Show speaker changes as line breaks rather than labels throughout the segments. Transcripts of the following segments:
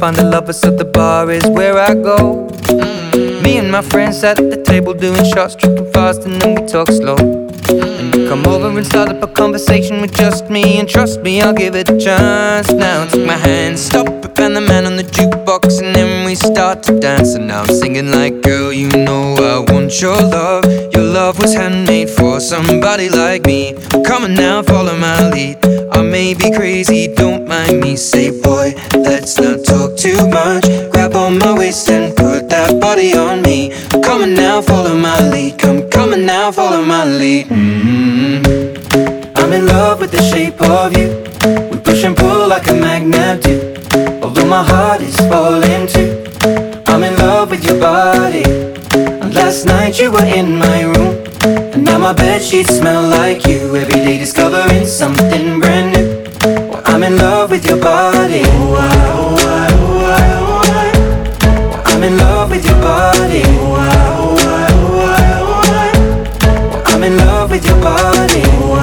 find the lovers, so the bar is where I go. Me and my friends sat at the table doing shots, tripping fast, and then we talk slow. And you come over and start up a conversation with just me, and trust me, I'll give it a chance. Now take my hand, stop it, and the man on the jukebox, and then we start to dance. And now I'm singing like, girl, you know I want your love. Your love was handmade for somebody like me. Come on now, follow my lead. I may be crazy, don't mind me. Say, boy, let's not talk too much. Grab on my waist and put that body on me. Come on now, follow my lead. Come on now, follow my lead. I'm in love with the shape of you. We push and pull like a magnet do. Although my heart is falling too, I'm in love with your body. And last night you were in my room, and now my bedsheets smell like you. Every day discovering something brand new. Well, I'm in love with your body. I'm in love with your body. I'm in love with your body.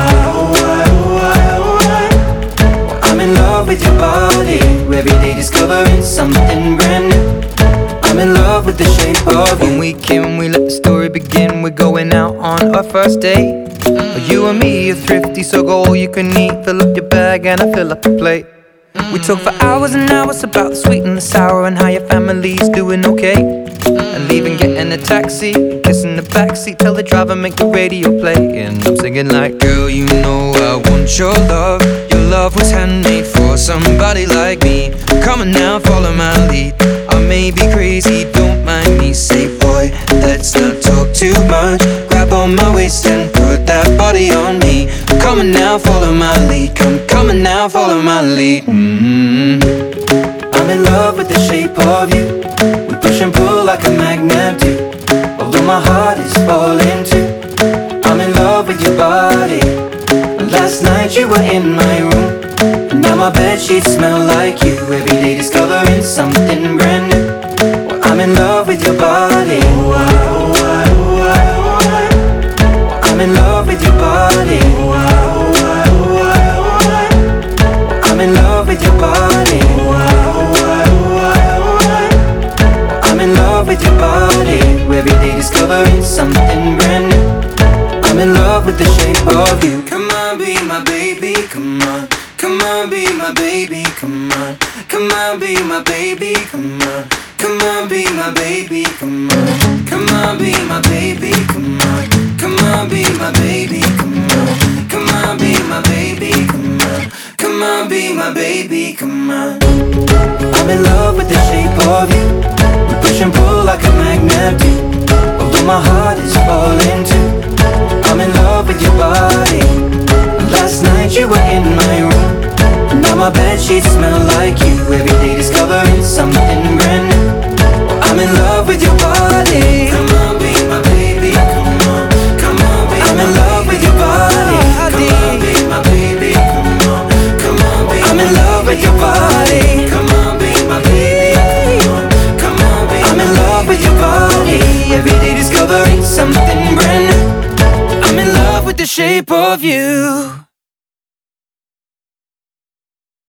I'm in love with your body. Every day discovering something brand new. I'm in love with the shape of you. When we came, we let the story begin. We're going out on our first date. You and me are thrifty, so go all you can eat. Fill up your bag and I fill up the plate. We talk for hours and hours about the sweet and the sour, and how your family's doing okay. And leaving, getting a taxi, kissing the backseat, tell the driver make the radio play. And I'm singing like, girl, you know I want your love. Your love was handmade for somebody like me. Come on now, follow my lead. I may be crazy, don't mind me. Say, boy, let's not talk too much. Grab on my waist and put that body on me. Come on now, follow my lead. Come on now, follow my lead. I'm in love with the shape of you. We push and pull like a magnet do. Although my heart is falling too, I'm in love with your body. And last night you were in my room, and now my bedsheets smell like you. Every day discovering something brand new. Well, I'm in love with your body. I'm in love with your body. I'm in love with your body. I'm in love with your body. Every day discovering something brand new. I'm in love with the shape of you. Come on, be my baby, come on. Come on, be my baby, come on. Come on, be my baby, come on. Come on, be my baby, come on. Come on, be my baby, come on. Come on, be my baby, come on. Come on, be my baby, come on. Come on, be my baby, come on. I'm in love with the shape of you. We push and pull like a magnet do. Although my heart is falling too, I'm in love with your body. And last night you were in my room, and now my bedsheets smell like you. Every day discovering something brand new. I'm in love with your body. Come on, be my baby, come on. Come on, be I'm in love with your body. Come on, be my baby, come on. Come on, be I'm in love with your body. Come on, be my baby, come on. Come on, be I'm in love with your body. Every day discovering something brand new. I'm in love with the shape of you.